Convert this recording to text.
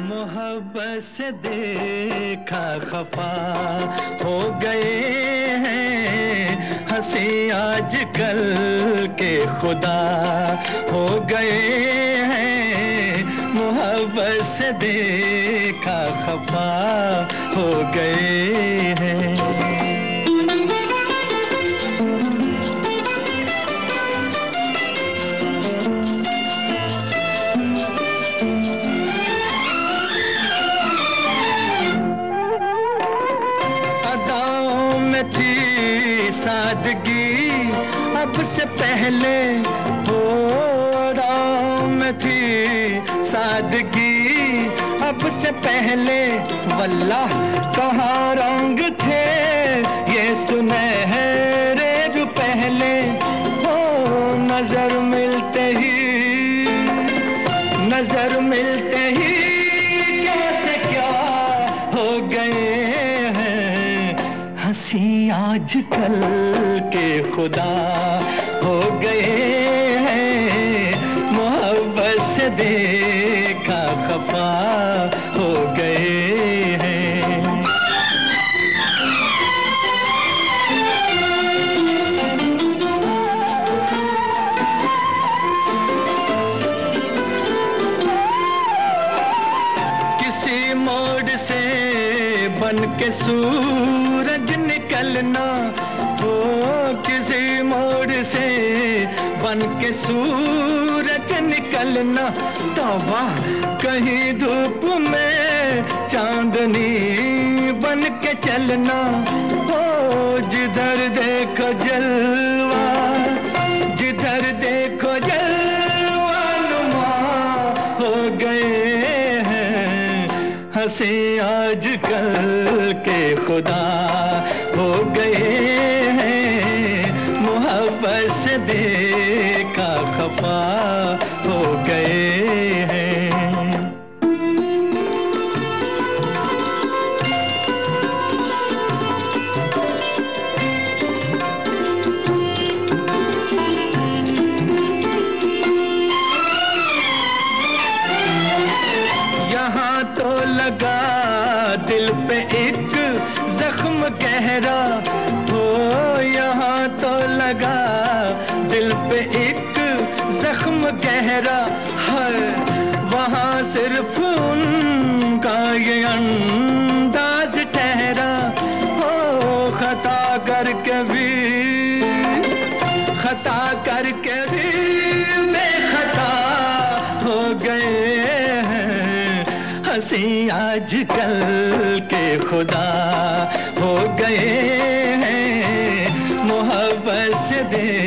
मोहब्बत से देखा खफा हो गए हैं, हंसी आजकल के खुदा हो गए हैं। मोहब्बत से देखा खफा हो गए हैं। थी सादगी अब से पहले, हो राम में थी सादगी अब से पहले। वल्लाह कहाँ रंग थे ये सुनहरे जो पहले। हो नजर मिलते ही कैसे क्या हो गए। हंसी आजकल के खुदा हो गए हैं, मोहब्बत से देखा खफा हो गए हैं। किसी मोड़ से बन के सूरज निकलना, हो किसी मोड़ से बन के सूरज निकलना। तौबा कहीं धूप में चांदनी बन के चलना। हो जिधर देखो जलवा, जिधर देखो जलवा नुमा हो गए हैं। हंसी आजकल के खुदा हो गए हैं, मोहब्बत से देखा खफा हो गए हैं। यहाँ तो लगा दिल पे एक जख्म गहरा, हो यहाँ तो लगा दिल पे एक जख्म गहरा है। वहाँ सिर्फ उनका ये अंदाज ठहरा। हो खता करके भी बेखता हो गए हैं। हंसी आजकल के खुदा हो गए हैं, मोहब्बत से